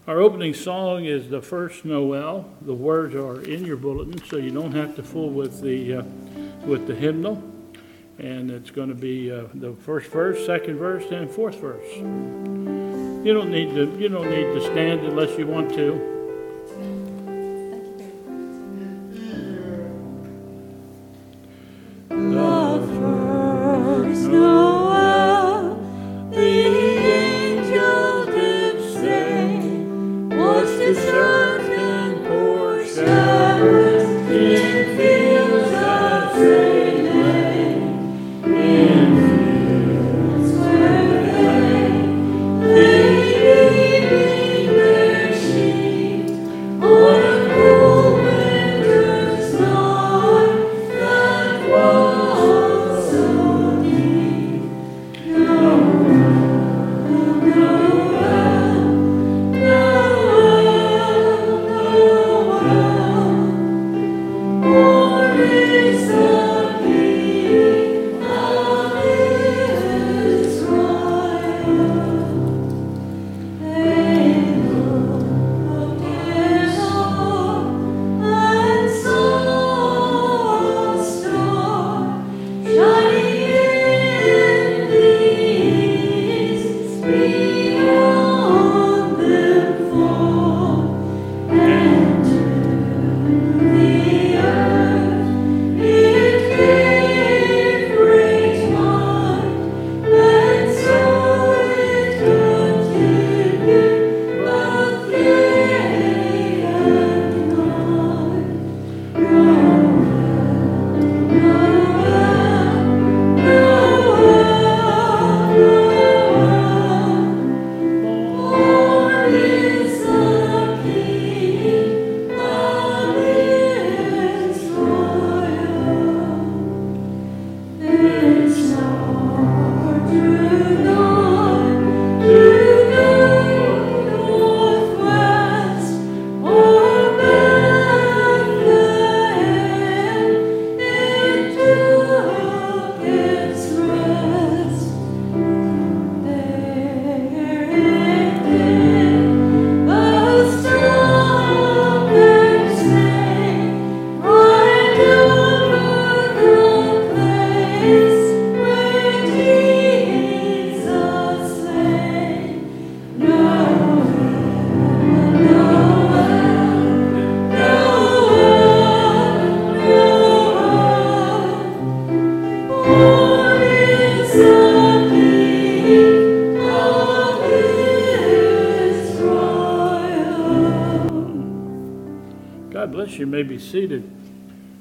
Our opening song is the first Noel. The words are in your bulletin, so you don't have to fool with the hymnal. And it's going to be the first verse, second verse, and fourth verse. You don't need to stand unless you want to. You may be seated.